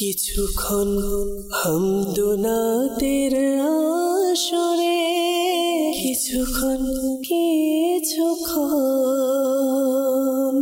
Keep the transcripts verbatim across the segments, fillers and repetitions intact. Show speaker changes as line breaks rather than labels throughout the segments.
কিছুক্ষণ হামদুনাতের আসরে, কিছুক্ষণ কিছুক্ষণ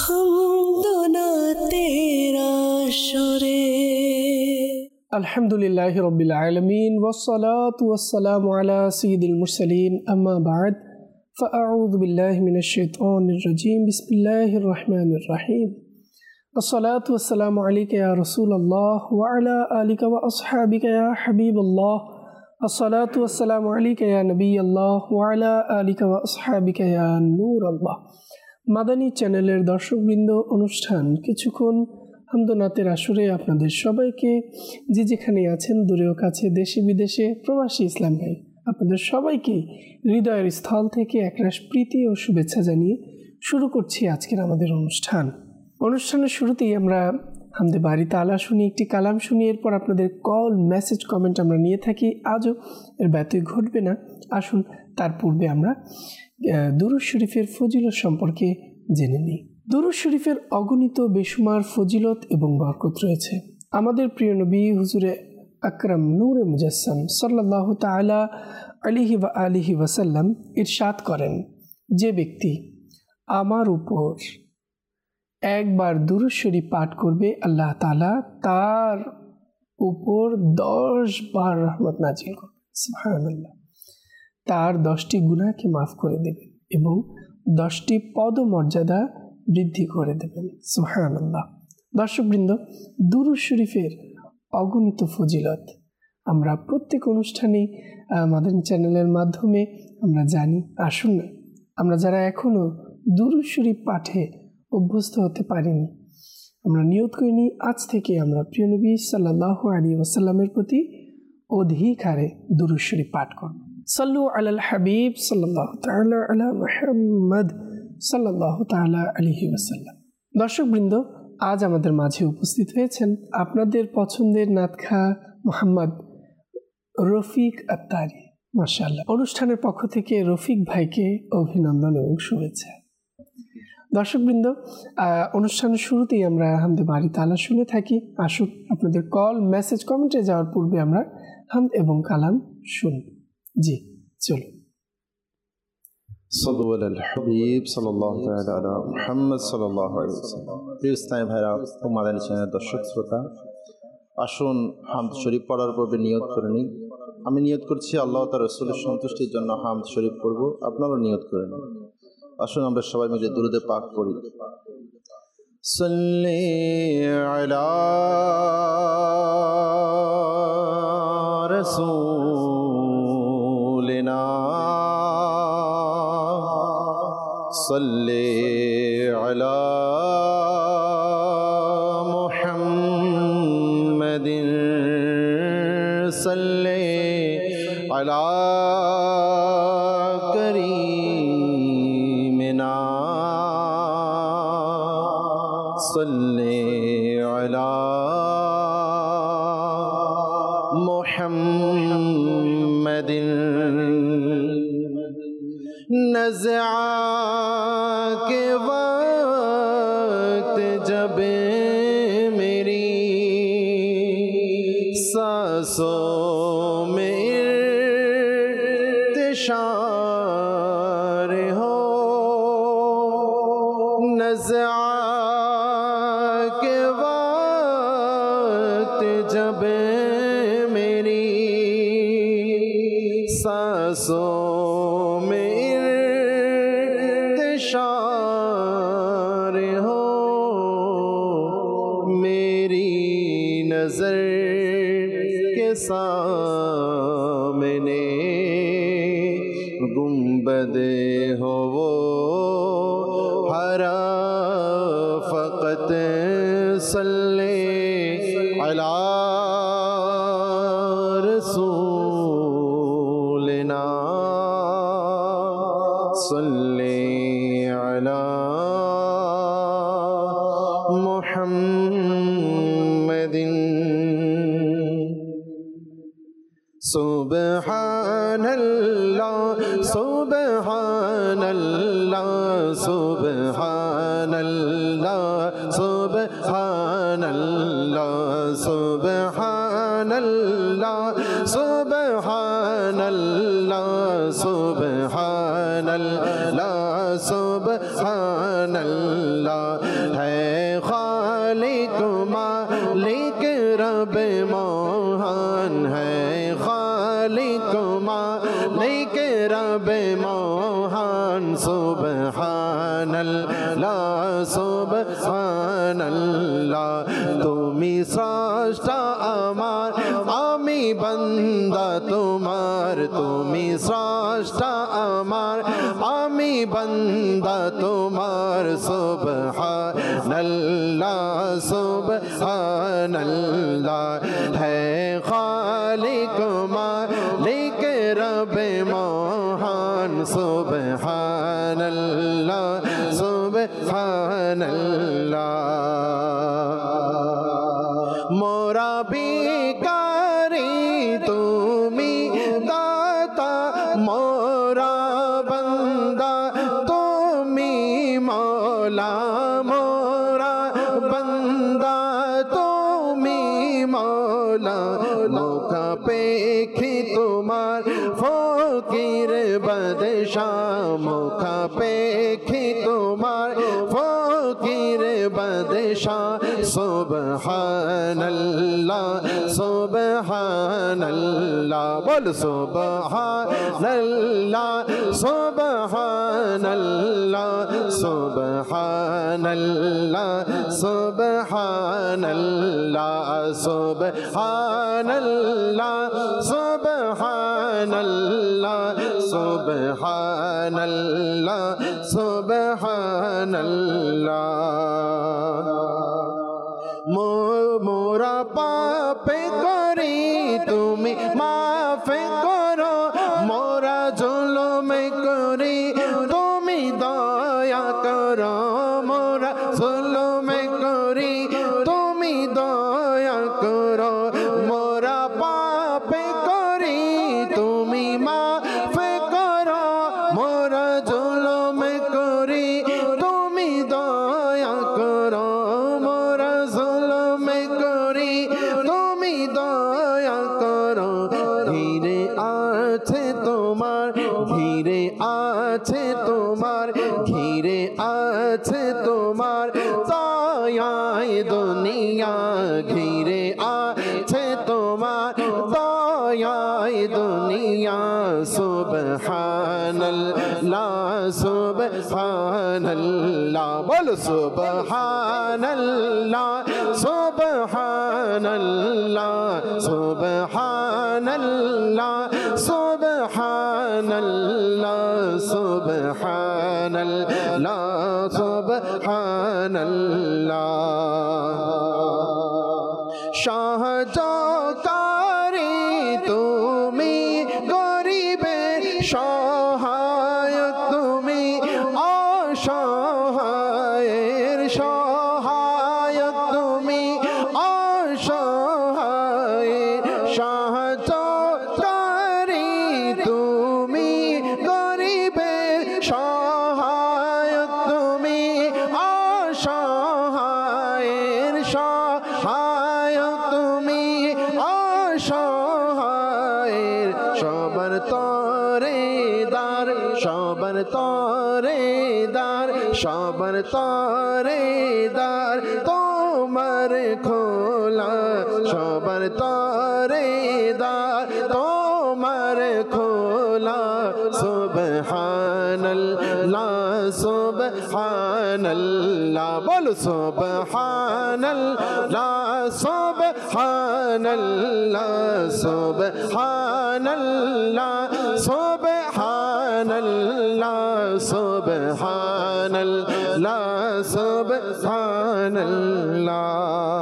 হামদুনাতের আসরে।
আলহামদুলিল্লাহি রাব্বিল আলামিন ওয়াসসালাতু ওয়াসসালামু আলা সাইয়্যিদিল মুরসালিন, আম্মা বা'দ, ফাআউযু বিল্লাহি মিনাশ শাইতানির রাজীম। বিসমিল্লাহির রহমানির রহিম। আসসালাতু ওয়াসসালামু আলাইকা ইয়া রাসূলুল্লাহ ওয়া আলা আলিকা ওয়া আসহাবিকা ইয়া হাবিবাল্লাহ। আসসালাতু ওয়াসসালামু আলাইকা ইয়া নবিয়াল্লাহ ওয়া আলা আলিকা ওয়া আসহাবিকা ইয়া নূরাল্লাহ। মাদানী চ্যানেলের দর্শকবৃন্দ, অনুষ্ঠান কিছুক্ষণ হামদুনাতের আসরে আপনাদের সবাইকে, যে যেখানে আছেন দূরেও কাছে, দেশে বিদেশে, প্রবাসী ইসলাম ভাই, আপনাদের সবাইকে হৃদয়ের স্থল থেকে একরাশ প্রীতি ও শুভেচ্ছা জানিয়ে শুরু করছি আজকের আমাদের অনুষ্ঠান। অনুষ্ঠানের শুরুতেই আমরা হামদে বারি তাআলা শুনি, একটি কালাম শুনি, এরপর আপনাদের কল, মেসেজ, কমেন্ট আমরা নিয়ে থাকি। আজও এর ব্যত্যয় ঘটবে না। আসুন তার পূর্বে আমরা দুরূদ শরীফের ফজিলত সম্পর্কে জেনে নিই। দুরূদ শরীফের অগণিত বেশুমার ফজিলত এবং বরকত রয়েছে। আমাদের প্রিয় নবী হুজুরে আকরাম নূরে মুজাসসাম সাল্লাল্লাহু তাআলা আলাইহি ওয়া আলিহি ওয়াসাল্লাম ইরশাদ করেন, যে ব্যক্তি আমার উপর একবার দুরূদ শরীফ পাঠ করবে, আল্লাহ তাআলা তার উপর দশ বার রহমত নাজিল করবে। সুবহানাল্লাহ। তার দশটি গুনাহকে মাফ করে দেবেন এবং দশটি পদমর্যাদা বৃদ্ধি করে দেবেন। সুবহানাল্লাহ। দর্শকবৃন্দ, দুরূদ শরীফের অগণিত ফজিলত আমরা প্রত্যেক অনুষ্ঠানে আমাদের চ্যানেলের মাধ্যমে আমরা জানি। আসুন না, আমরা যারা এখনও দুরূদ শরীফ পাঠে অভ্যস্ত হতে পারিনি, আমরা নিয়ত করে নিই আজ থেকে আমরা প্রিয় নবী সাল্লাল্লাহু আলাইহি ওয়াসাল্লামের প্রতি অধিক হারে দুরূদ শরীফ পাঠ করব। সাল্লু আলাল হাবিব সাল্লাল্লাহু তাআলা আলা মুহাম্মদ সাল্লাল্লাহু তাআলা আলাইহি ওয়াসাল্লাম। দর্শকবৃন্দ, আজ আমাদের মাঝে উপস্থিত হয়েছেন আপনাদের পছন্দের নাতখা মোহাম্মদ রফিক আত্তারি। মাশাআল্লাহ। অনুষ্ঠানের পক্ষ থেকে রফিক ভাইকে অভিনন্দন এবং শুভেচ্ছা। দর্শকবৃন্দ, অনুষ্ঠানের শুরুতেই আমরা হামদে বারি তাআলা শুনে থাকি। আসুন আপনাদের কল, মেসেজ, কমেন্টে যাওয়ার পূর্বে আমরা হামদ এবং কালাম শুনি। জি চলুন।
সাল্লু আলাল হাবিব সাল্লাল্লাহু তাআলা আলা মুহাম্মদ সাল্লাল্লাহু আলাইহি ওয়াসাল্লাম। প্রিয় ইসলামী ভাইরা ও মাদানী চ্যানেলের দর্শক শ্রোতা, আসুন হামদ শরীফ পড়ার পূর্বে নিয়ত করে নিই। আমি নিয়ত করছি আল্লাহ তাআলা রাসূলের সন্তুষ্টির জন্য হামদ শরীফ পড়ব, আপনারাও নিয়ত করে নিন। আসুন আমরা সবাই মিলে দুরূদে পাক পড়ি। সাল্লি আলা রাসূলিনা সাল্লি আলা মুহাম্মাদিন সাল্লি আলা করিমিনা সাল্লি আলা মুহাম্মাদিন। नज़ा के वक्त जब मेरी सांसों में इर्तिशार हो, नज़ा के वक्त जब मेरी सांसों हो, मेरी नजर के सामने गुंबद हो वो हरा, फ़क़त सल्ले अला रसूलिना सल्ले अला मुहम्मदिन। सुब्हानल्लाह सुब्हानल्लाह सुब्हानल्लाह सुब्हानल्लाह সুবহানাল্লাহ সুবহানাল্লাহ সুবহানাল্লাহ সুবহানাল্লাহ হ্যায় খালিক মালিক রব মহান হ্যায় খালিক মালিক রব মহান সুবহানাল্লাহ সুবহানাল্লাহ তুমি স্রষ্টা আমার আমি বান্দা তোমার তুমি স্রষ্টা আমার আমি বান্দা তোমার সুবহানাল্লাহ সুবহানাল্লাহ হ্যায় খালিক মালিক রব মহান সুবহানাল্লাহ সুবহানাল্লাহ মোরা ভিখারি তুমি দাতা মোরা বান্দা তুমি মওলা মোরা বান্দা তুমি মওলা মুখা পেখি তোমার ফকির বাদশাহ মুখা পেখি তোমার ফকির বাদশাহ সুবহানাল্লাহ সুবহানাল্লাহ বল সুবহানাল্লাহ সুবহানাল্লাহ সুবহানাল্লাহ সুবহানাল্লাহ সুবহানাল্লাহ সুবহানাল্লাহ সুবহানাল্লাহ সুবহানাল্লাহ মোরা পাপে করি তুমি মাফ করো মোরা জুলুমে করি তুমি দয়া করো মোরা জুলুমে করি তুমি দয়া করো মোরা পাপে করি তুমি মাফ করো মোরা জুলুমে করি তুমি দয়া করো মোরা জুলুমে করি তুমি দয়া করো ঘিরে আছে তোমার ঘিরে আছে তোমার ঘিরে আছে তোমার দয়ায় দুনিয়া ঘিরে আছে তোমার দয়ায় দুনিয়া সুবহানাল্লাহ সুবহানাল্লাহ বল সুবহানাল্লাহ সুবহানাল্লাহ সুবহানাল্লাহ সুবহানাল্লাহ সুবহানাল্লাহ সুবহানাল্লাহ সাহায্যকারী তুমি গরিবের সহায়ক তুমি অসহায়ের সহায়ক তুমি অসহায়ের সাহায্যকারী তুমি গরিবের সহায়ক তুমি অসহায়ের সহায়ক তুমি অসহায়ের সবার তরে দার সবার তরে দার সবার তরে দার তোমার খোলা সবার তরে দার তোমার খোলা সুবহানাল্লাহ সুবহানাল্লাহ বল সুবহানাল্লাহ সুবহানাল্লাহ সুবহানাল্লাহ সুবহানাল্লাহ সুবহানাল্লাহ সুবহানাল্লাহ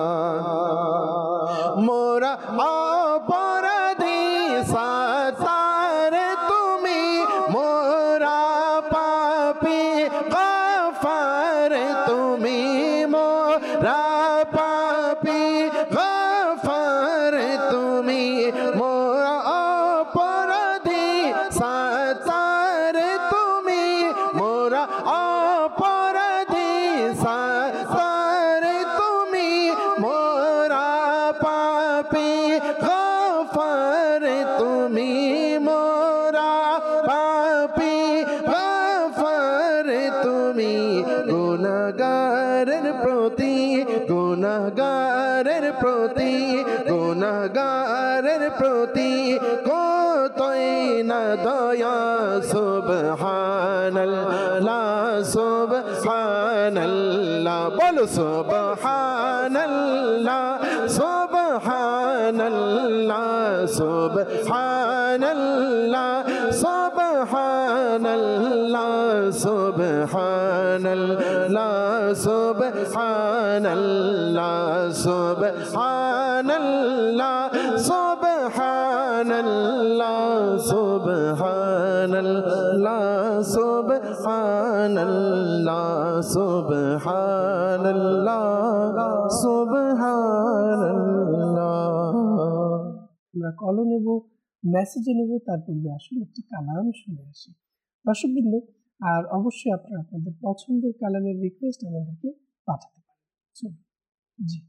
মোরা অপরাধী সাতার তুমি মোরা পাপী গফার তুমি মোরা পাপী গফার তুমি মোরা অপরাধী সাতার তুমি মোরা অপরাধী সাতার তুমি মোরা পা পাপী গফর তুমি মোরা পাপী গফর তুমি গুনাহগারের প্রতি গুনাহগারের প্রতি গুনাহগারের প্রতি কতই না দয়া সুবহানাল্লাহ সুবহানাল্লাহ বলো সুবহানাল্লাহ সুবহানাল্লাহ সুবহানাল্লাহ সুবহানাল্লাহ সুবহানাল্লাহ সুবহানাল্লাহ সুবহানাল্লাহ সুবহানাল্লাহ সুবহানাল্লাহ সুবহানাল্লাহ সুবহানাল্লাহ সুবহানাল্লাহ।
আমরা কলও নেব, মেসেজে নেব, তার পূর্বে আসলে একটি কালাম শুনে আসি দর্শকবৃন্দ। আর অবশ্যই আপনারা আপনাদের পছন্দের কালামের রিকোয়েস্ট আমাদেরকে পাঠাতে পারেন। জি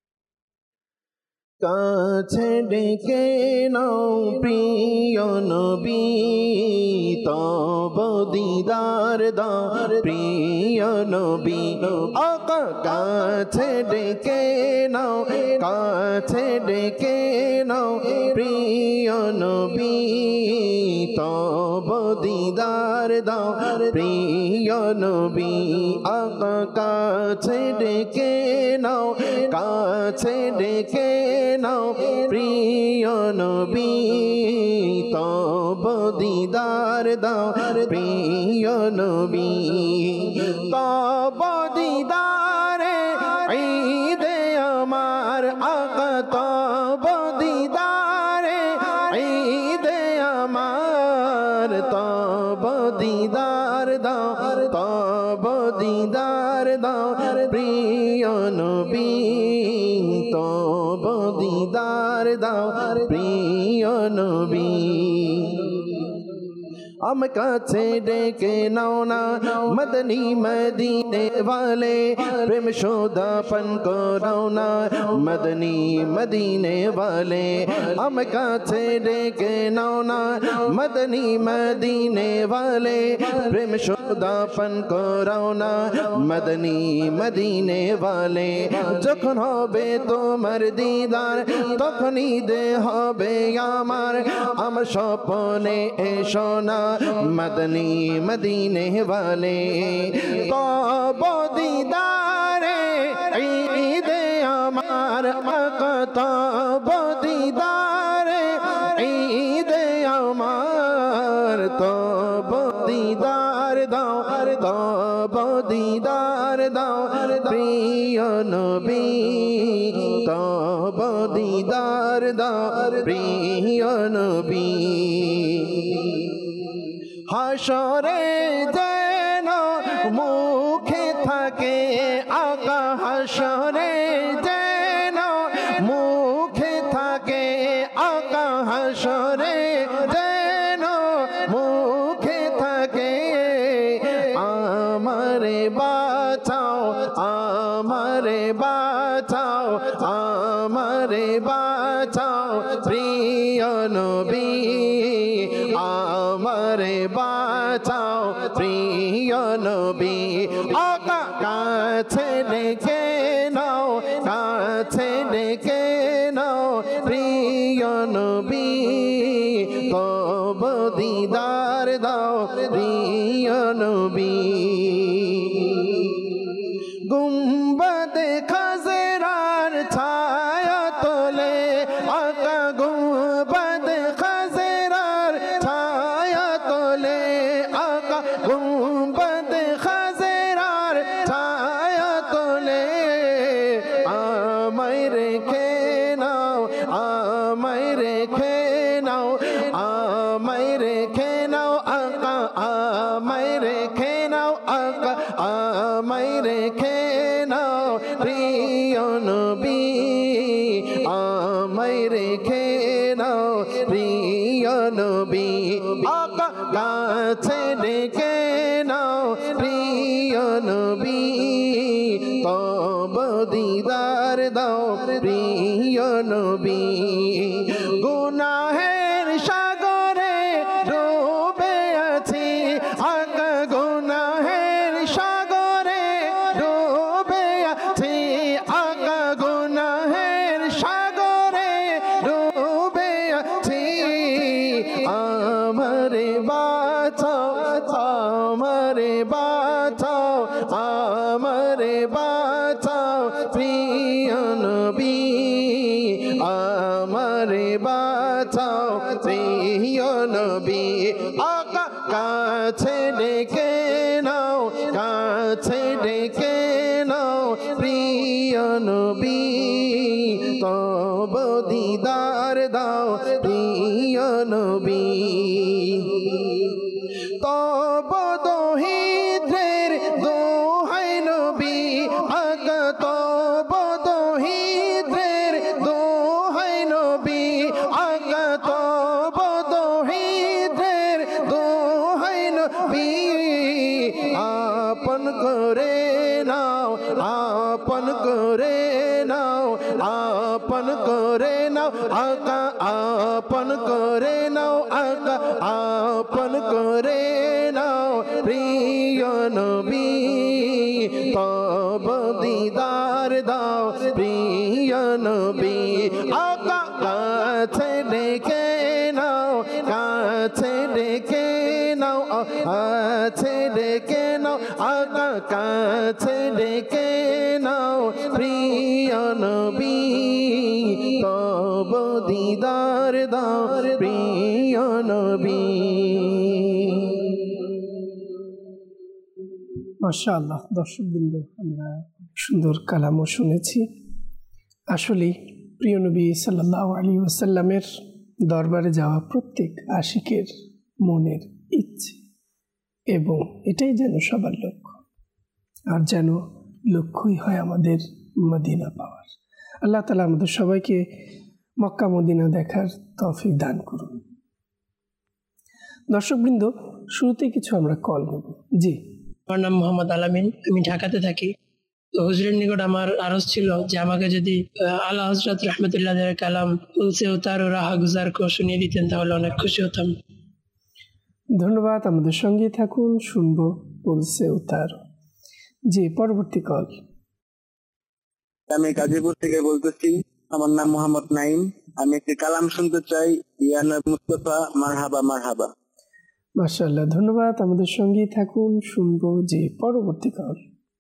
কাছে ডেকে নাও প্রিয় নবী তব দিদার দাও প্রিয় নবী আকা কাছে ডেকে নাও কাছে ডেকে নাও প্রিয় নবী তব দিদার দাও প্রিয় নবী আকা কাছে ডেকে নাও কাছে ডেকে নাও প্রিয় নবী তব দিদার দাও প্রিয় নবী তব দিদারে ঈদে আমার আকা তব দিদারে ঈদে আমার তব দিদার দাও তব দিদার দাও প্রিয় নবী তব দিদার দাও প্রিয় নবী हम काछे डेके नाओ ना मदनी मदीने वाले प्रेम शोधापन को रौना मदनी मदीने वाले हम काछे डेके नाओ ना मदनी मदीने वाले प्रेम शोधापन को रौना मदनी मदीने वाले যখন হবে তোমার দিদার তখনই দে হবে আমার আমার স্বপ্নে এসো না मदनी मदीने वाले तब दीदारे ईदे अमार आका तब दीदारे ईदे अमार तब दीदार दाओ तब दीदार दाओ प्रिय नबी तब दीदार दाओ प्रिय नबी হাসরে যেন মুখে থাকে আকা হাসরে যেন মুখে থাকে আকা হাসরে যেন মুখে থাকে আমারে বাঁচাও আমারে বাঁচাও আমারে বাঁচাও প্রিয় নবী আমারে বাঁচাও প্রিয় নবী আকা কাছে ডেকে নাও কাছে ডেকে নাও প্রিয় নবী তব দিদার দাও প্রিয় নবী গুম্বদে খাজরার ছায়া তোলে আকা গুম্বদে খাজরার ছায়া তোলে আকা গুম্বদে খাজরার ছায়া তোলে আমায় রেখে নাও আমায় রেখে নাও আমায় রেখে নাও আকা আমায় রেখে নাও আকা আমায় রেখে নাও প্রিয় নবী আমায় রেখে নাও প্রিয় নবী আকা কাছে ডেকে নাও প্রিয় নবী তব দিদার দাও প্রিয় নবী গুনাহের সাগরে ডুবে আছি আকা গুনাহের সাগরে ডুবে আছি আকা গুনাহের সাগরে ডুবে আছি আমারে বাঁচাও আমারে বাঁচাও আমারে বাঁচাও প্রিয় নবী আমারে বাঁচাও প্রিয় নবী আকা কাছে ডেকে নাও কাছে ডেকে নাও প্রিয় নবী তব দিদার দাও প্রিয় নবী তব দহিদ্রের দোহাই নবী আগা তব দহিদ্রের দোহাই নবী আগা তব দহিদ্রের দোহাই নবী আপন করে নাও আপন করে নাও আপন করে নাও আগা আপন করে নাও আগা আপন করে নাও প্রিয় নবী তব দিদার দাও প্রিয় নবী আগা কাছে ডেকে নাও কাছে ডেকে নাও কাছে ডেকে নাও আগা কাছে ডেকে নাও প্রিয় নবী তব দিদার দাও প্রিয় নবী।
মাশাআল্লাহ, দর্শকবৃন্দ, আমরা সুন্দর কালামও শুনেছি। আসলে প্রিয় নবী সাল্লাল্লাহু আলাইহি ওয়াসাল্লামের দরবারে যাওয়া প্রত্যেক আশিকের মনের ইচ্ছে, এবং এটাই যেন সবার লক্ষ্য, আর যেন লক্ষ্যই হয় আমাদের মদিনা পাওয়ার। আল্লাহ তাআলা আমাদের সবাইকে মক্কা মদিনা দেখার তৌফিক দান করুন। দর্শকবৃন্দ, শুরুতে কিছু আমরা কল নেব। জি,
আমার নাম মোহাম্মদ আলামিন, আমি ঢাকাতে থাকি। তো হুজুরের নিকট আমার আরজ ছিল যে আমাকে যদি আল্লাহ হযরত রাহমাতুল্লাহ আলাইহির কালাম তুলসে উতার ও রাহা গুজার কো শুনিয়ে দিতেন তাহলে অনেক খুশি হতাম।
ধন্যবাদ, আমাদের সঙ্গে থাকুন, শুনবো তুলসে উতার। জি, পরবর্তী কল।
আমি গাজীপুর থেকে বলতেছি, আমার নাম মোহাম্মদ নাইম। আমি একটি কালাম শুনতে চাই, ইয়ানা মুস্তাফা মারহাবা মারহাবা।
মাশাআল্লাহ, ধন্যবাদ, আমাদের সঙ্গে থাকুন, শুনবো। জি, পরবর্তী কল।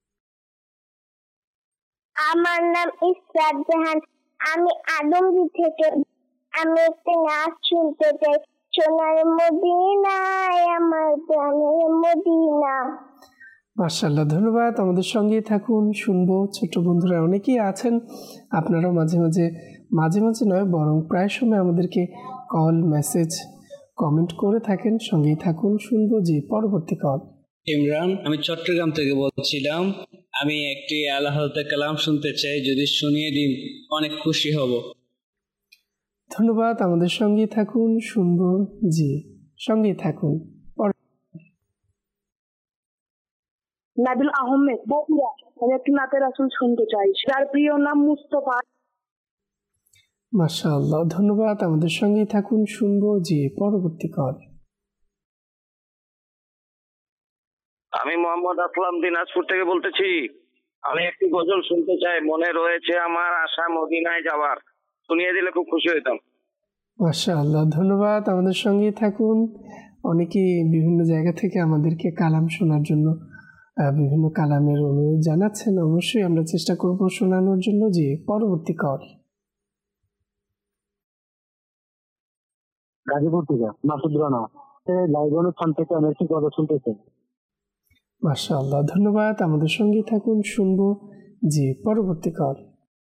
আমার নাম ইসরাত জাহান, আমি আদমজি থেকে। আমি একটি নাচ শুনতে চাই, সোনার মদিনায় আমার প্রাণের মদিনা।
মাশাআল্লাহ, ধন্যবাদ, আমাদের সঙ্গে থাকুন, শুনবো। ছোট বন্ধুরা অনেকেই আছেন, আপনারাও মাঝে মাঝে মাঝে মাঝে নয় বরং প্রায় সময় আমাদেরকে কল, মেসেজ, কমেন্ট করে থাকেন। সঙ্গেই থাকুন, শুনবো। জি, পরবর্তী কল।
ইমরান, আমি চট্টগ্রাম থেকে বলছিলাম। আমি একটি আল্লাহ কালাম শুনতে চাই, যদি শুনিয়ে দিন অনেক খুশি হব।
ধন্যবাদ, আমাদের সঙ্গে থাকুন, শুনবো। জি, সঙ্গে থাকুন।
নাবিল আহমেদ, বগুড়া। আমি একটি নাতে রাসূল শুনতে চাই, যার প্রিয় নাম মুস্তাফা।
মাশাআল্লাহ, ধন্যবাদ, আমাদের সঙ্গে থাকুন, শুনবো। জি, পরবর্তী কল।
আমি মোহাম্মদ আসলাম দিনাজপুর থেকে বলতেছি। আমি একটি গজল শুনতে চাই, মনে রয়েছে আমার আশা মদিনায় যাওয়ার, শুনিয়ে দিলে খুব খুশি হইতাম।
মাশাআল্লাহ, ধন্যবাদ, আমাদের সঙ্গে থাকুন। অনেকেই বিভিন্ন জায়গা থেকে আমাদেরকে কালাম শোনার জন্য বিভিন্ন কালামের অনুরোধ জানাচ্ছেন। অবশ্যই আমরা চেষ্টা করব শোনানোর জন্য। জি, পরবর্তী কল।
গাজীপুর থেকে মাসুদ রানা, লাইভ অনুষ্ঠান থেকে আমি একটি গজল শুনতে চাই।
মাশাআল্লাহ, ধন্যবাদ, আমাদের সঙ্গে থাকুন, শুনবো। জি, পরবর্তী কল।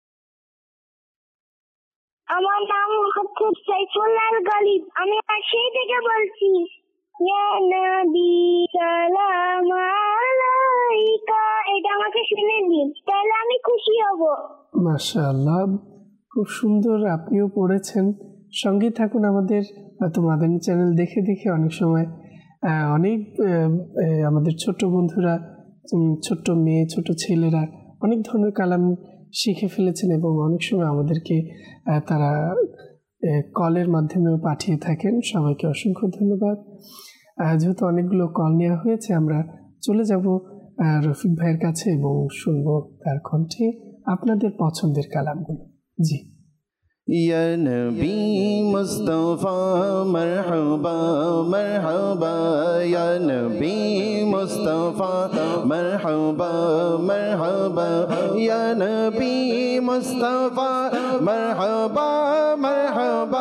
আমার নাম হচ্ছে সাইফুল্লাহ গালিব, আমি রাজশাহী থেকে বলছি। ইয়া নবী সালাম আলাইকা, এটা আমাকে শুনে দিন, তাহলে আমি খুশি হব।
মাশাআল্লাহ, খুব সুন্দর, আপনিও পড়েছেন। সঙ্গে থাকুন আমাদের। হয়তো মাদানী চ্যানেল দেখে দেখে অনেক সময় অনেক আমাদের ছোট বন্ধুরা, ছোট্ট মেয়ে, ছোট ছেলেরা অনেক ধরনের কালাম শিখে ফেলেছেন এবং অনেক সময় আমাদেরকে তারা কলের মাধ্যমেও পাঠিয়ে থাকেন। সবাইকে অসংখ্য ধন্যবাদ। যেহেতু অনেকগুলো কল নেওয়া হয়েছে, আমরা চলে যাব রফিক ভাইয়ের কাছে এবং শুনবো তার কণ্ঠে আপনাদের পছন্দের কালামগুলো। জি।
या नबी मुस्तफ़ा मरहबा मरहबा, या नबी मुस्तफ़ा मरहबा मरहबा, या नबी मुस्तफ़ा मरहबा मरहबा,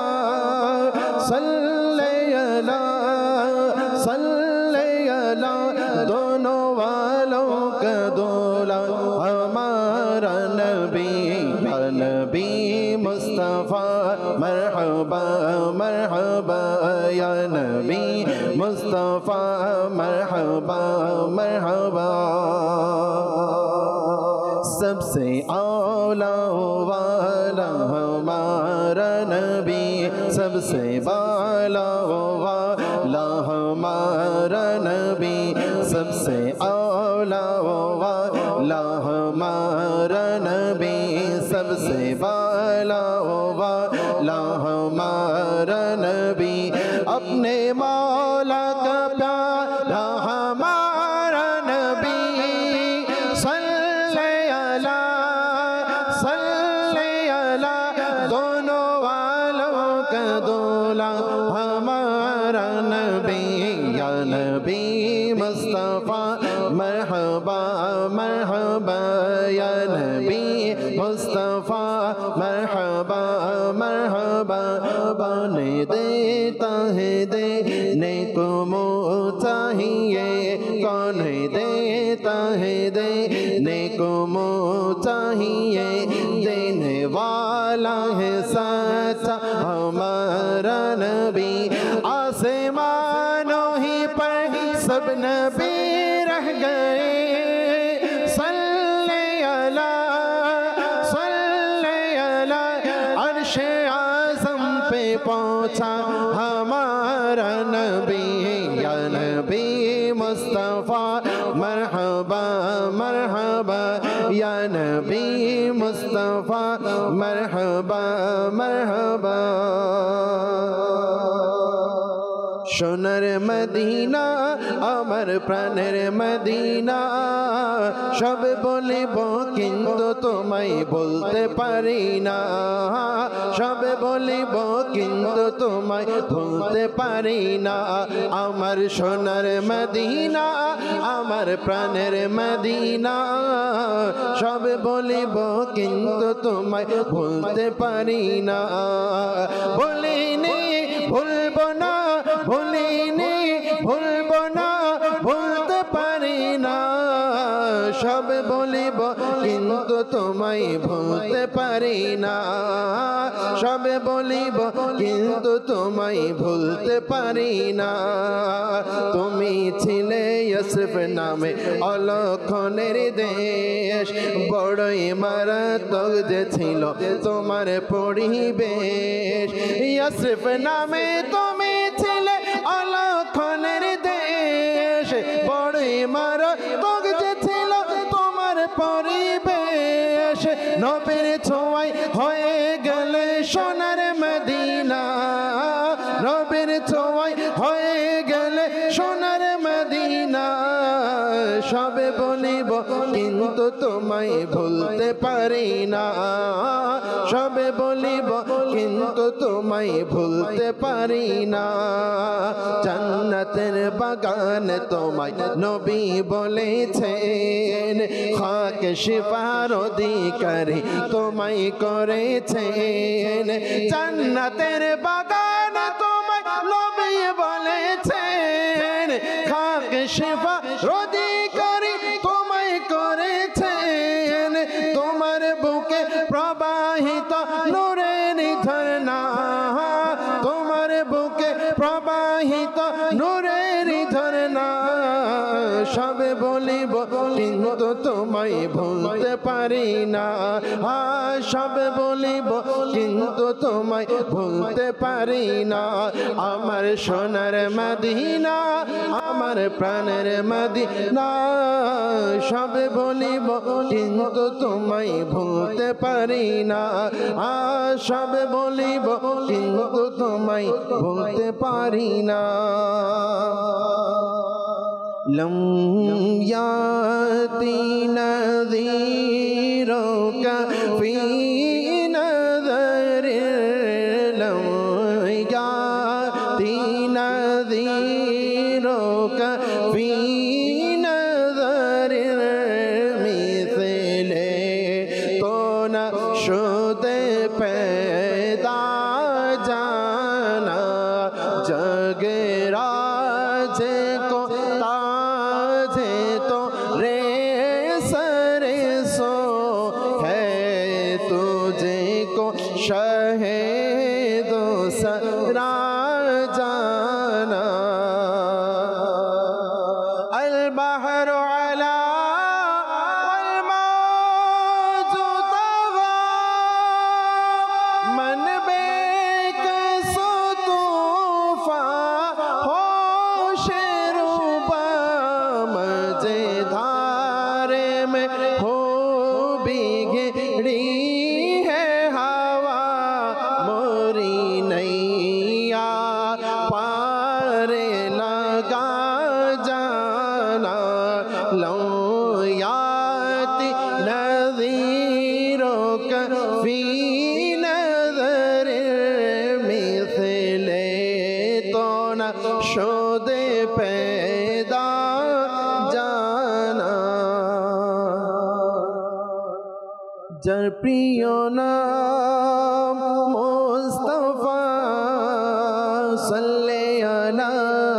सल्ले अला सल्ले अला, दोनों वालों का दूल्हा हमारा नबी, या नबी मुस्तफ़ा मरहबा मरहबा, या नबी मुस्तफ़ा मरहबा मरहबा। सबसे औला वाला हमारा नबी, सबसे बाला वाला हमारा नबी, सबसे औला वाला हमारा नबी, सबसे बाला वाला हमारा नबी, अपने मौला का प्यारा हमारा नबी, सल्ले अला सल्ले अला, दोनों वालों का दूल्हा हमारा नबी, या नबी मुस्तफ़ा मरहबा मरहबा, या नबी मुस्तफ़ा मरहबा मरहबा। बने देता है देने को मुँह चाहिए, कौन देता है देने को मुँह चाहिए, देने वाला है सच्चा हमारा नबी, आसमानों ही पर सब नबी रह गए, सल्ले अला सल्ले अला, अर्शे आज़म पे पहुँचा हमारा नबी, या नबी मुस्तफ़ा मरहबा मरहबा, या नबी मुस्तफ़ा मरहबा मरहबा। সোনার মদিনা আমার প্রাণের মদিনা, সব বলিব কিন্তু তোমায় বলতে পারি না, সব বলিব কিন্তু তোমায় বলতে পারি না, আমার সোনার মদিনা আমার প্রাণের মদিনা, সব বলিব কিন্তু তোমায় বলতে পারি না, বলিনি ভুলব না ভুলিনি ভুলব না ভুলতে পারি না, সব বলিব কিন্তু তোমায় ভুলতে পারি না, সব বলিব কিন্তু তোমায় ভুলতে পারি না। তুমি ছিলে ইউসুফ নামে অলক্ষণের দেশ, বড়ই মারাত্মক যে ছিল তোমার পরিবেশ, ইউসুফ নামে তুমি ছিলে অলক্ষণের দেশ, বড়ই মারাত্মক যে ছিল তোমার পরিবেশ, নবীর ছোঁয়ায় হয়ে গেলে সোনার মদিনা, নবীর ছোঁয়ায় হয়ে গেলে সোনার মদিনা, সবে বলিব কিন্তু তোমায় ভুলতে পারি না, সবে বলিব কিন্তু তোমায় ভুলতে পারি না, জান্নাতের বাগান তোমায় নবী বলেছেন, খাক শিফার অধিকারী তোমায় করেছেন, জান্নাতের বাগান তোমায় নবী বলেছেন, খাক শিফার অধিকারী তোমায় করেছেন, তোমার বুকে প্রবাহিত নূরের ঝরনা, তোমার বুকে প্রবাহিত নূরের ঝরনা, সবে বলিব কিন্তু তোমায় ভুলতে পারি না সবে বলিব কিন্তু তোমায় ভুলতে পারি না আমার সোনার মদিনা আমার প্রাণের মদিনা সবে বলিব কিন্তু তোমায় ভুলতে পারি না সবে বলিব কিন্তু তোমায় ভুলতে পারি না لم يأتي نذيرك في نذر لم يأتي نذيرك في نذر مثل تو نشد پیدا جانا जगराज को ताजे तो रे सरे सो है तुझे को शहीद सरा जाना अल बहर अला मन बेकसो तूफा हो शेरूबा मजेदारे में हो बिगड़ी है हवा मोरी नैया पारे लगा जाना लो याति नज़ीरों का फी शोद पैदा जाना जर प्रिय नाम मुस्तफा सल्ले अला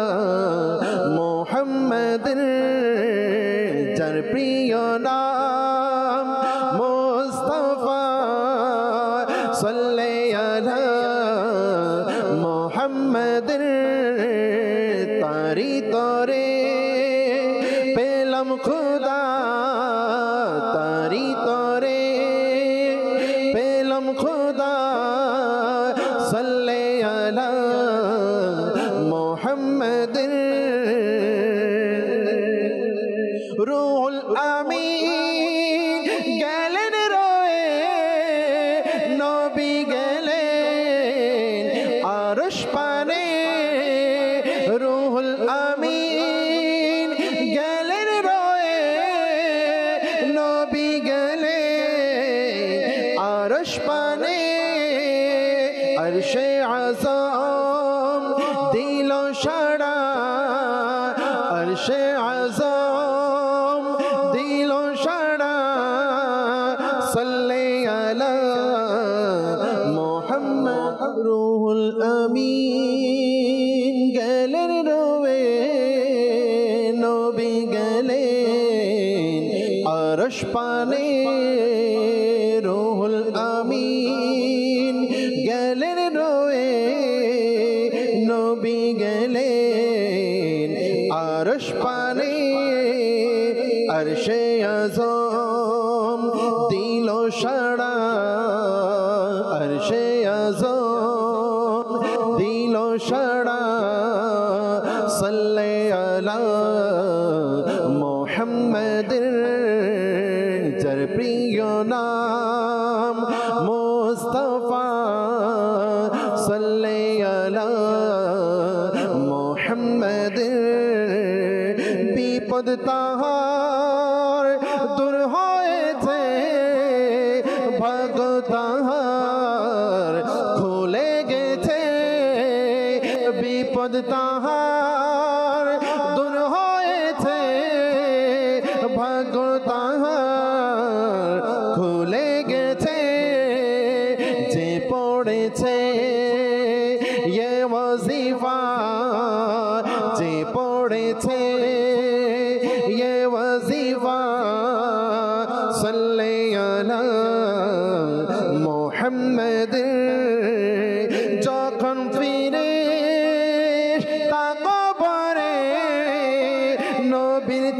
मोहम्मद जर प्रिय नाम मुस्तफा सल्ले अला मोहम्मद तारी तोरे पेलम खुदा तारी तोरे पेलम खुदा सल्ले अला मोहम्मद रूहुल आमीन गैलन रोए नबी गैलन आरश पाने रूहुल आमीन गैलन रोए नबी गैलन आरश पाने अर्शे आज़म दिलो शड़ा अर्शे आज़म दिलो शड़ा सल्ले अला मोहम्मद रूहुल आमीन गैलन रोवे नबी गैलन आरश पाने रूहुल आमीन गैलन रोवे नबी गैलन आरश पाने अर्शे आज़म दिलो शड़ा अर्शे आज़म दिलो शड़ा सल्ले अला मोहम्मद जर प्रिय नाम मुस्तफा सल्ले अला मोहम्मद विपद ताहार दूर হয়েছে ভাগ্য তাহার খুলে গেছে বিপদ তাহার দূর হয়েছে ভাগ্য তাহার খুলে গেছে যে পড়েছে ये वजीफा যে পড়েছে ये वजीफा सल्ले अला मोहम्मद যখন ফিরে তা কবরে নবীর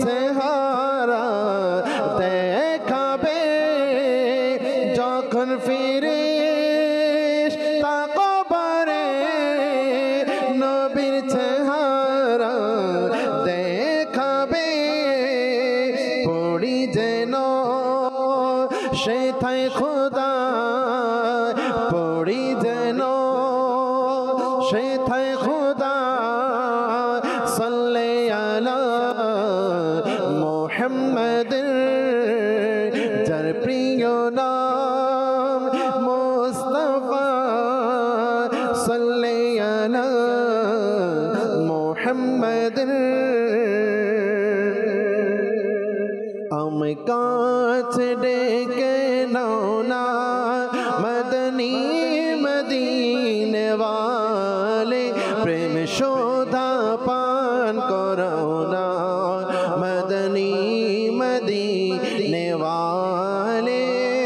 शेथाए खुदा सल्ले अला मोहम्मद जर प्रिय नाम मुस्तफा सल्ले अला मोहम्मद हम कांच डेके नौना मदनी मदीने वाले प्रेम शोधा पान करौना मदनी मदीने वाले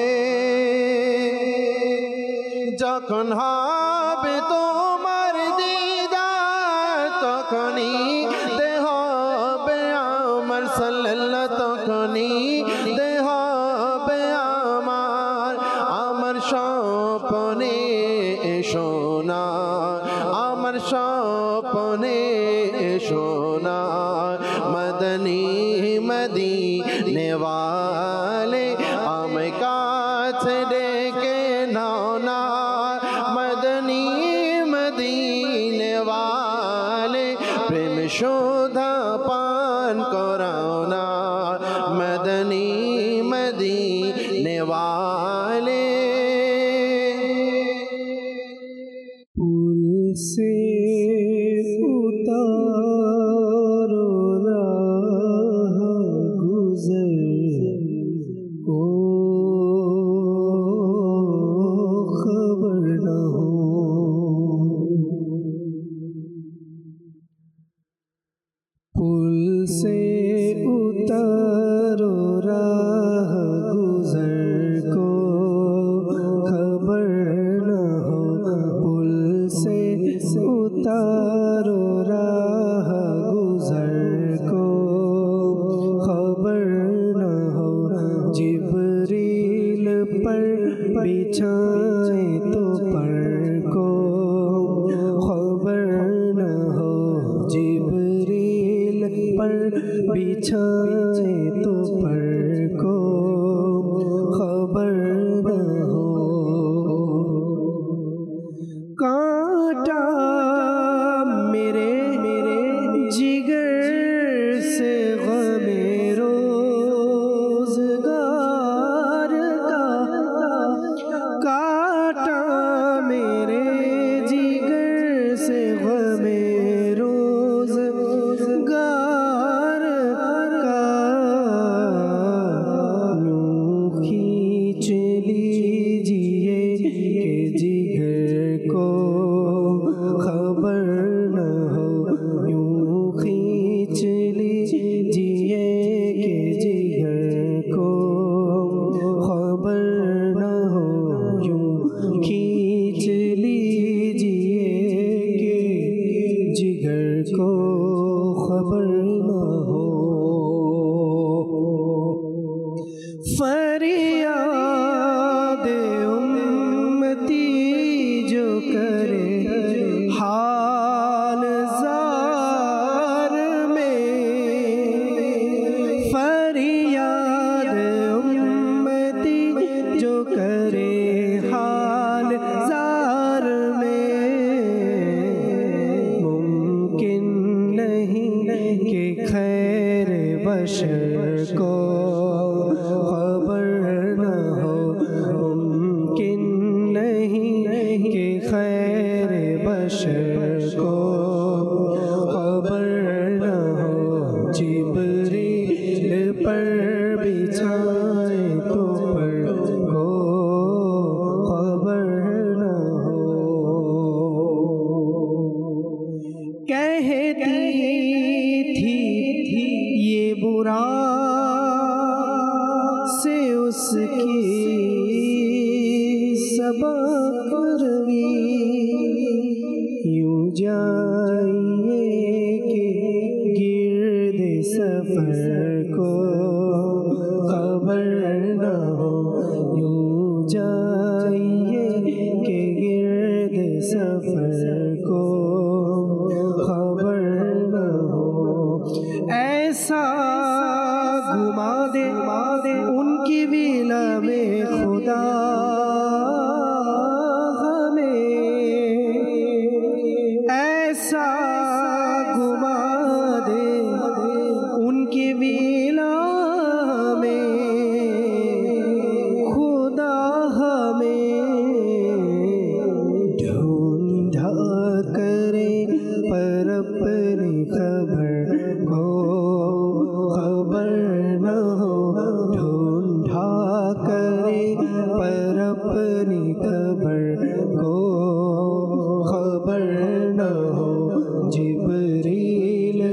যখন হবে তোমার দিদার তখনই দেহ হবে আমার সাল্লাল্লাহ তখনই দেহ হবে আমার আমার স্বপ্নে এসো না আমার স্বপ্নে এসো না মদনী মদিনে वाले আমি কাছে ডেকে নাও না मदनी मदीने वाले प्रेम शोधा पान कराओ ना मदनी मदीने वाले
पुल से उतारो राह गुजर को पुल से उतारो राह गुजर को खबर न हो पुल से उतारो राह गुजर को खबर न हो जिब्रील पर बिछाए तो पर को खबर न हो जिब्रील पर बिछाए तो पर को खबर न हो कांटा मेरे मेरे जिगर से गमे रोज़गार का कांटा मेरे जिगर से गमे रोज़गार का यूं खींच लीजिए के जिगर को खबर न हो यूं खींच लीजिए के जिगर को खबर न हो यूं खींच लीजिए के जिगर को खबर न हो फरियाद उम्मती जो करे हाल जार में फरियाद उम्मती जो करे हाल जार में मुमकिन नहीं कि खैर बशर को खबर न हो मुमकिन नहीं कि खैर बशर को खबर न हो जिब्रील पर बिछाए तो पर को खबर न हो कहती थी ये बुरा से उसकी सबक रवी यूं जाइए कि गिर्द सफर को खबर न हो यूं जाइए कि गिर्द सफर को खबर न हो ऐसा घुमा दे उनकी विला में खुदा हमें ऐसा घुमा दे उनकी विला में, खुदा हमें ढूंढा करे पर अपनी खबर हो खबर न हो, ढूंढा करे पर अपनी खबर हो खबर न हो। जिब्रील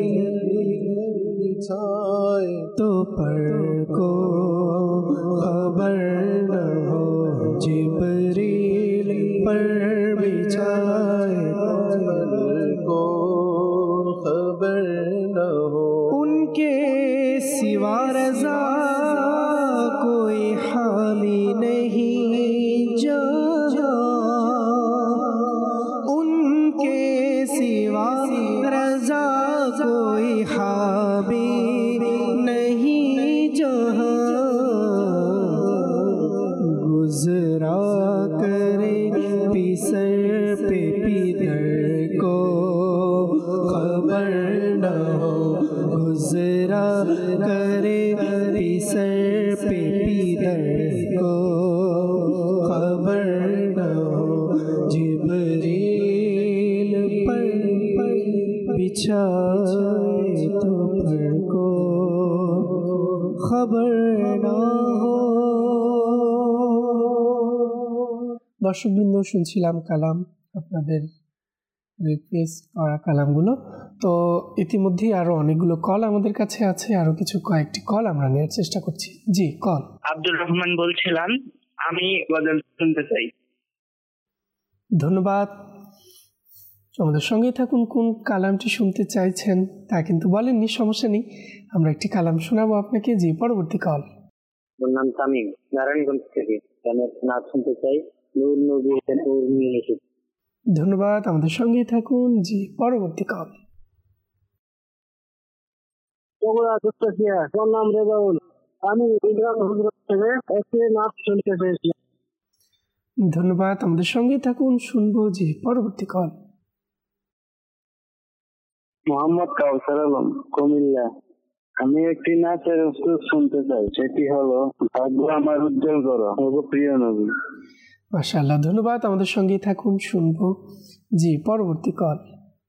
तो पर को खबर न हो, जिब्रील पर बिछाए को खबर न हो। उनके सिवा रज़ा कोई हामी नहीं जहाँ, उनके सिवा रज़ा कोई हामी नहीं जहाँ। गुज़रा करे पिसर पे पीतर को खबर न हो, गुज़रा करे पिसर पे पीतर को खबर न हो। जिब्रील पर बिछाए तो पर को खबर न हो।
দর্শকবৃন্দ, শুনছিলাম কালাম, আপনাদের রিকোয়েস্ট করা কালামগুলো। তো ইতিমধ্যেই আরো অনেকগুলো কল আমাদের কাছে আছে, আরো কিছু কয়েকটি কল আমরা নেওয়ার চেষ্টা করছি। জি, কল।
আব্দুর রহমান বলছিলাম, আমি গজল শুনতে চাই।
ধন্যবাদ। আমাদের সঙ্গেই থাকুন। কোন কালামটি শুনতে চাইছেন তা কিন্তু বলেননি, সমস্যা নেই, আমরা একটি কালাম শোনাবো আপনাকে। জি, পরবর্তী কল।
ওর নাম তামিম, নারায়ণগঞ্জ থেকে। আমি নাচ শুনতে চাই, নূর নবী নূর নিয়ে এসে।
ধন্যবাদ, আমাদের সঙ্গেই থাকুন। জি, পরবর্তী কল।
নাম রেজাউল, আমি থেকে একটি নাচ শুনতে চাইছি।
ধন্যবাদ, আমাদের সঙ্গেই থাকুন, শুনবো। জি, পরবর্তী কল।
মোহাম্মদ কাউসার আলম, কুমিল্লা। আমি একটি নাচের উৎসব শুনতে চাই, সেটি হলো ভাগ্য আমার উজ্জ্বল করো, প্রিয় নবী।
মাশাআল্লাহ, ধন্যবাদ, আমাদের সঙ্গেই থাকুন, শুনবো। জি, পরবর্তী কল।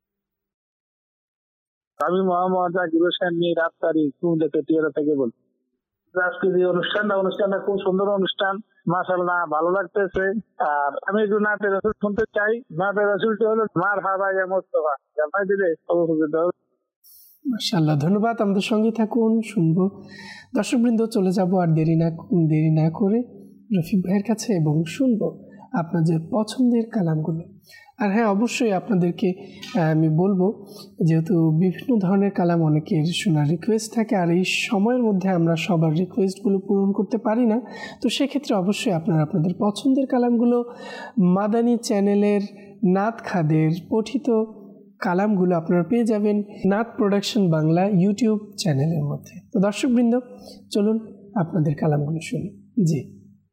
আমি মোহাম্মদ জাকির হোসেন রাফতারি, কুমিল্লা তেটিয়ারা থেকে বলছি। আজকে যে অনুষ্ঠানটা অনুষ্ঠানটা খুব সুন্দর অনুষ্ঠান, মাশাআল্লাহ, ভালো লাগতেছে। আর আমি একটু নাচের রসুল শুনতে চাই। নাচের রসুলটি হলো মার হাবা ইয়া মুস্তাফা, জানাই দিলে উপকৃত হবে।
মাশাআল্লাহ, ধন্যবাদ, আমাদের সঙ্গে থাকুন, শুনবো। দর্শকবৃন্দ, চলে যাব আর দেরি না দেরি না করে রফিক ভাইয়ের কাছে এবং শুনবো আপনাদের পছন্দের কালামগুলো। আর হ্যাঁ, অবশ্যই আপনাদেরকে আমি বলবো, যেহেতু বিভিন্ন ধরনের কালাম অনেকের শোনার রিকোয়েস্ট থাকে, আর এই সময়ের মধ্যে আমরা সবার রিকোয়েস্টগুলো পূরণ করতে পারি না, তো সেক্ষেত্রে অবশ্যই আপনারা আপনাদের পছন্দের কালামগুলো মাদানী চ্যানেলের নাত খাদের পঠিত কালামগুলো আপনারা পেয়ে যাবেন নাত প্রোডাকশন বাংলা ইউটিউব চ্যানেলের মধ্যে। তো দর্শকবৃন্দ, চলুন আপনাদের কালামগুলো শুনি। জি।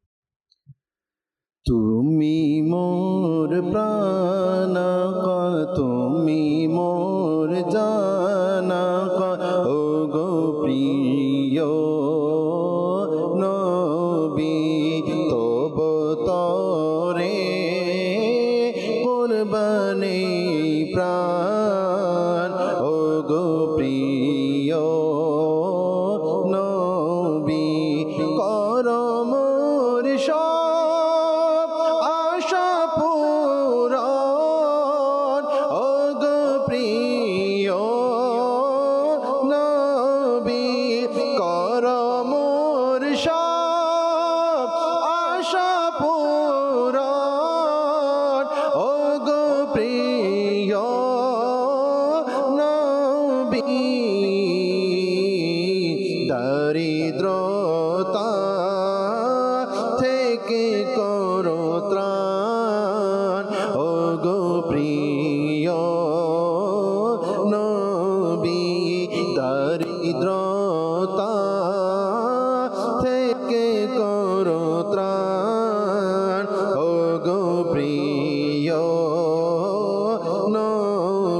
তুমি মোর প্রাণা কা, তুমি মোর জানা কা, ও গো প্রিয় নবী, তব তরে কুরবানি প্রাণ, ও গো প্রিয় নবী, কর মোর সব আশা পূরণ, ও গো প্রিয় নবী, কর মোর সব আশা পূরণ, ও গো প্রিয় নবী, দারিদ্রতা থেকে করো ত্রাণ, ও গো প্রিয় নবী, দারিদ্রতা থেকে করো ত্রাণ, ও গো প্রিয় নবী।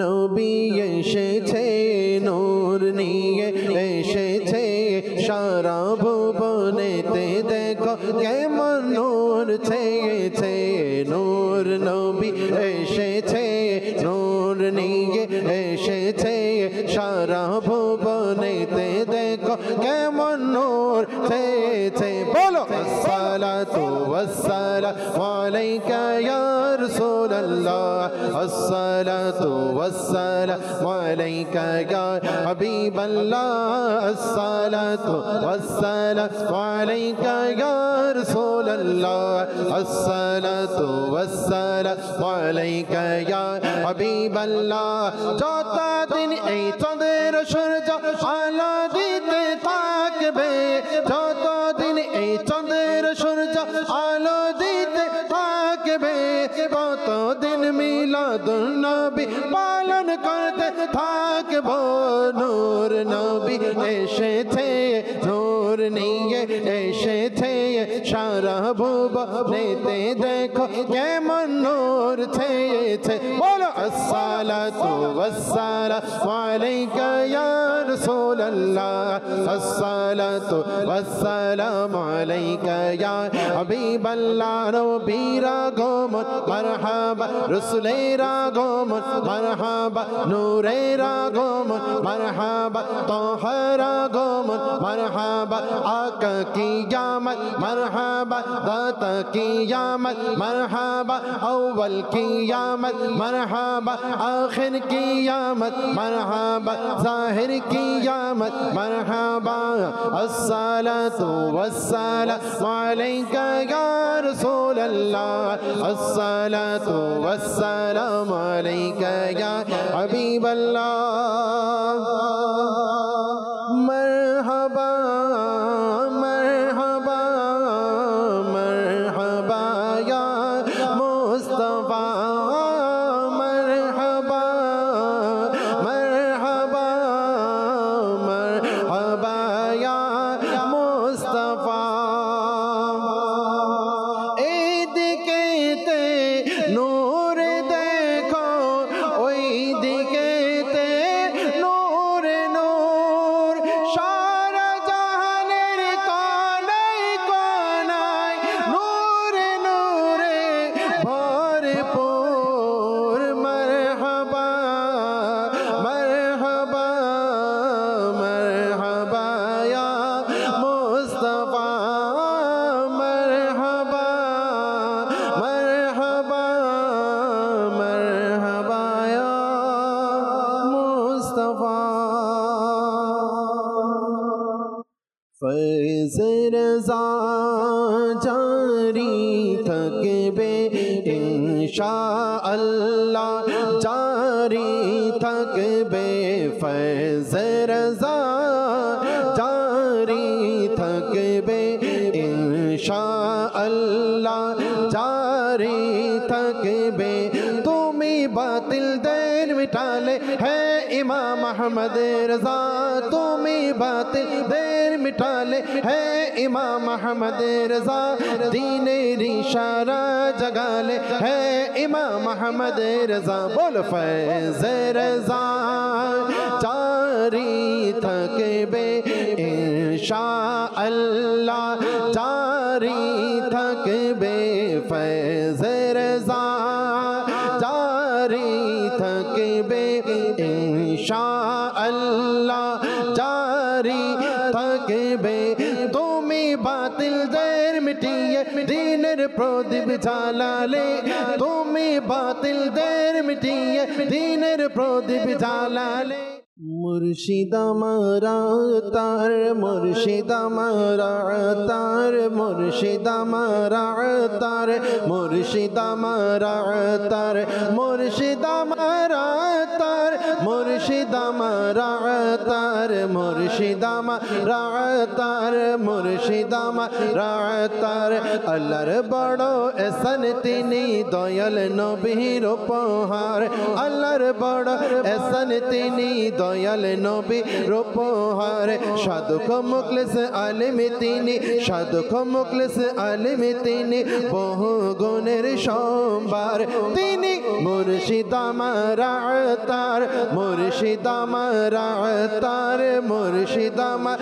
নবী এসেছে নূর নিয়ে এসেছে সারা ভুবনেতে দেখো কেমন নূর ছেয়েছে নূর নবী এসেছে নূর নিয়ে এসেছে সারা ভুবনেতে দেখো কেমন নূর ছেয়েছে বলো আসসালাতু ওয়াসসালামু আলাইকা ইয়া রাসূলুল্লাহ আসসালাতু ওয়াসসালামু আলাইকা ইয়া হাবিবাল্লাহ আসসালাতু ওয়াসসালামু আলাইকা ইয়া রাসূলুল্লাহ আসসালাতু ওয়াসসালামু আলাইকা ইয়া হাবিবাল্লাহ যতদিন এই চাঁদের সূর্য আলো দিতে থাকবে যতদিন এই চাঁদের সূর্য আলো দিতে থাকবে ততদিন মিলাদুন নবী পালন করতে থাকব নূর নবী এসেছে নূর নিয়ে এসেছে সারা ভুবনেতে দেখো কেমন নূর ছেয়েছে বলো আসসালাতু ওয়াসসালামু আলাইকা ইয়া রাসূলুল্লাহ আসসালাতু ওয়াসসালামু আলাইকা ইয়া হাবিবাল্লাহ নবীরা আগমন মারহাবা রাসূলের আগমন মারহাবা নূরের আগমন মারহাবা তাহার আগমন মারহাবা আকা কিয়ামত মারহাবা দাতা কিয়ামত মারহাবা আউয়াল কিয়ামত মারহাবা আখির কিয়ামত মারহাবা জাহির কিয়ামত মারহাবা আসসালাতু ওয়াসসালামু আলাইকা ইয়া রাসূলুল্লাহ আসসালাতু ওয়াসসালামু আলাইকা ইয়া হাবিবাল্লাহ মারহাবা মারহাবা মারহাবা ইয়া মুস্তাফা মারহাবা মারহাবা মারহাবা ইয়া মুস্তাফা এইদিকেতে নূর দেখো ওই দিকেতে নূর নূর সারা জাহানের কোনায় কোনায় নূর নূরে ভরপুর মারহাবা মারহাবা মারহাবা ইয়া মুস্তাফা মারহাবা মারহাবা মারহাবা ইয়া মুস্তাফা ফৈজ রজা জারি থাকবে ইনশাআল্লাহ জারি থাকবে ফৈজ রজা জারি থাকবে ইনশাআল্লাহ জারি থাকবে তুমি বাতিল দের মিটালে হে ইমাম আহমদ রজা তুমি বাতিল দের মিটালে হে ইমাম আহমদ রজা দীনের ইশারা জগালে হে ইমাম আহমদ রজা বল ফৈজ রজা জারি থাকবে ইনশাআল্লাহ জারি থাকবে ফৈজ রজা জারি থাকবে ইনশাআল্লাহ জারি থাকবে তুমি বাতিলদের মিটিয়ে দ্বীনের প্রদীপ জ্বালালে তুমি বাতিলদের মিটিয়ে দ্বীনের প্রদীপ জ্বালালে মুর্শিদ আমারা তার মুর্শিদ আমারা তার মুর্শিদ আমারা তার মুর্শিদ আমারা তার মুর্শিদ আমারা তার মুর্শিদ আমারা তার মুর্শিদ আমারা তার মুর্শিদ আমারা তার আল্লাহর বড় এহসান তিনি দয়াল নবীর উপহার আল্লাহর বড় এহসান তিনি দয়াল নবীর উপহার সাধক মুখলিস আলিম তিনি সাধক মুখলিস আলিম তিনি বহু গুণের সম্ভার তিনি মুর্শিদ আমারা তার মুর্শিদ আমার তার মুর্শিদ আমার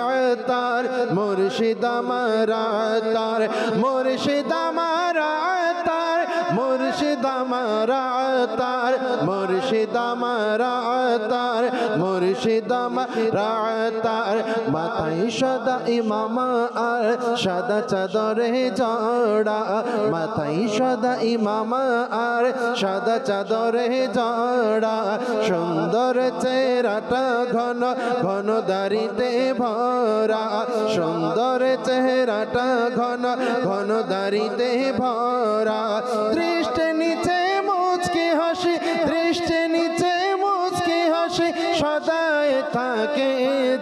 তার মুর্শিদ আমার তার মুর্শিদ আমার তার মুর্শিদ আমার তার মুর্শিদ আমার তার মুর্শিদ আমার তার মাথায় সদা ইমামা আর সাদা চাদরে জড়া মাথায় সদা ইমামা আর সাদা চাদরে জড়া সুন্দর চেহারাটা ঘন ঘন দাড়িতে ভরা সুন্দর চেহারাটা ঘন ঘন দাড়িতে ভরা দৃষ্টি নিচে মুচকি হাসি দৃষ্টি নিচে মুচকি হাসি সদাই থাকে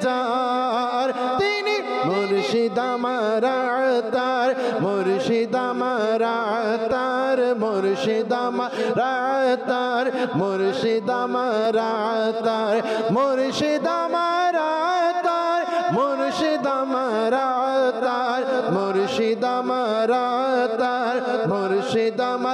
যার তিনি মুর্শিদ আমার তার মুর্শিদ আমার তার মুর্শিদ আমার তার মুর্শিদ আমার তার মুর্শিদ আমার তার মুর্শিদ আমার তার মুর্শিদ আমার তার মুর্শিদ আমার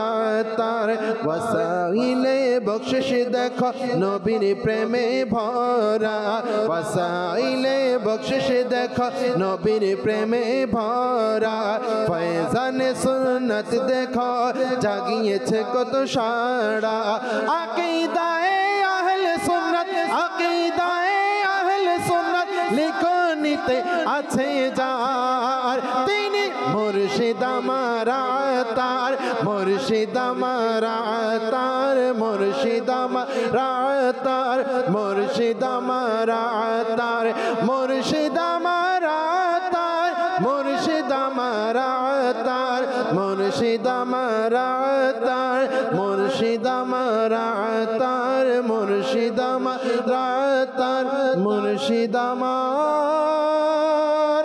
তার ওয়াসাইলে বখশিশ দেখো নবীর প্রেমে ভরা ওয়াসাইলে বখশিশ দেখো নবীর প্রেমে ভরা ফয়জানে সুন্নাত দেখো জাগিয়েছে কত সারা আকীদায়ে আহলে সুন্নাত আকীদায়ে আহলে সুন্নাত লিখনিতে আছে যার তিনি মুর্শিদ আমার তার মুর্শিদ আমার তার মুর্শিদ আমার তার মুর্শিদ আমার তার মুর্শিদ আমার তার মুর্শিদ আমার তার মুর্শিদ আমার তার মুর্শিদ আমার তার মুর্শিদ আমার তার মুর্শিদ আমার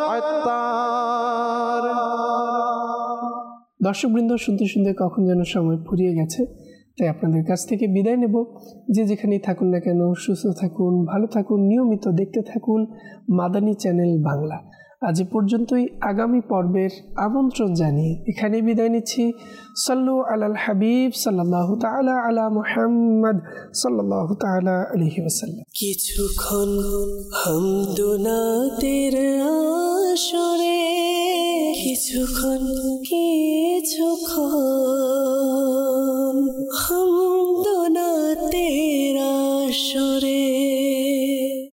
তার।
দর্শকবৃন্দ শুনতে শুনতে কখন যেন সময় ফুরিয়ে গেছে, তাই আপনাদের কাছ থেকে বিদায় নেব। যে যেখানেই থাকুন না কেন সুস্থ থাকুন, ভালো থাকুন, নিয়মিত দেখতে থাকুন মাদানী চ্যানেল বাংলা। আজ পর্যন্তই, আগামী পর্বের আমন্ত্রণ জানিয়ে এখানে বিদায় নিচ্ছি। সাল্লু আলাল হাবিব সাল্লাল্লাহু তাআলা আলা মুহাম্মদ সাল্লাল্লাহু তাআলা আলাইহি ওয়াসাল্লাম।
কিছুক্ষণ হামদুনাতের আসরে কিছুক্ষণ কিছুক্ষণ